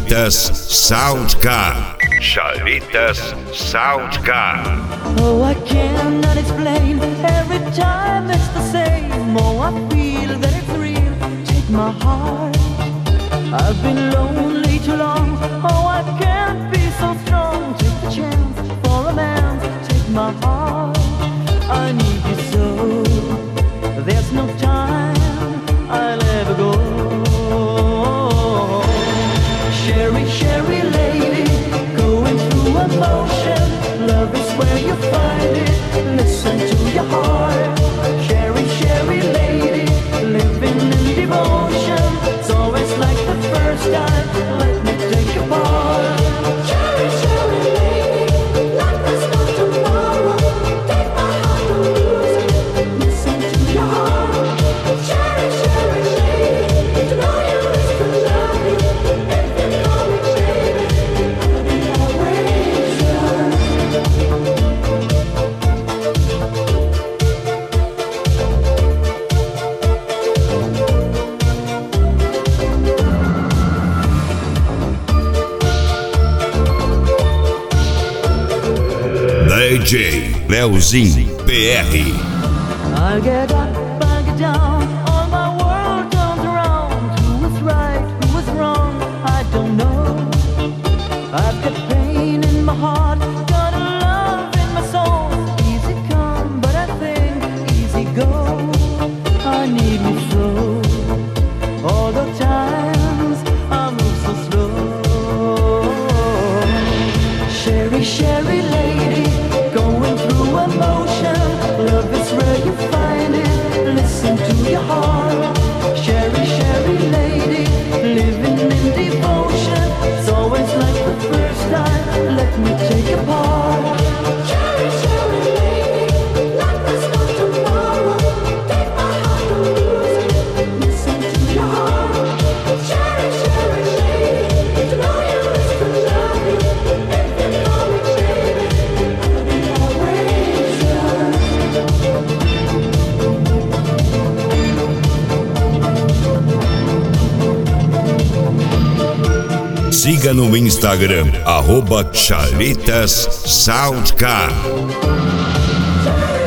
Chalitas Soundcar. Chalitas Soundcar. Oh, I cannot explain. Every time it's the same. Oh, I feel that it's real. Take my heart. I've been lonely too long. Oh, I can't be so strong. Take the chance for a man. Take my heart. I need you so. There's no time I'll ever go. Sherry, Sherry lady, going through emotion. Love is where you find it. Listen to your heart. Sherry, Sherry lady, living in devotion. It's always like the first time. Let me take a part. Sherry, Sherry lady, like there's no tomorrow. Take my heart to lose it. Listen to your heart. Sherry, Sherry lady, to know you is to love you. If you know me, baby, I'll be always yours. DJ Leozinho PR. I get up, I get down, all my world turns around. Who was right, who was wrong, I don't know. I've got pain in my heart, got a love in my soul. Easy come, but I think easy go. I need you so. All the times I move so slow. Sherry, Sherry lady, going through emotion. Love is where you find it. Listen to your heart. Sherry, Sherry lady, living in devotion. It's always like the first time. Let me take a part. Sherry, Sherry lady, like there's no tomorrow. Take my heart to lose it. Listen to your heart. Sherry, Sherry lady, to know you is to love you. If you know me, baby, I'll be always yours. Siga no Instagram, @Chalitas Soundcar.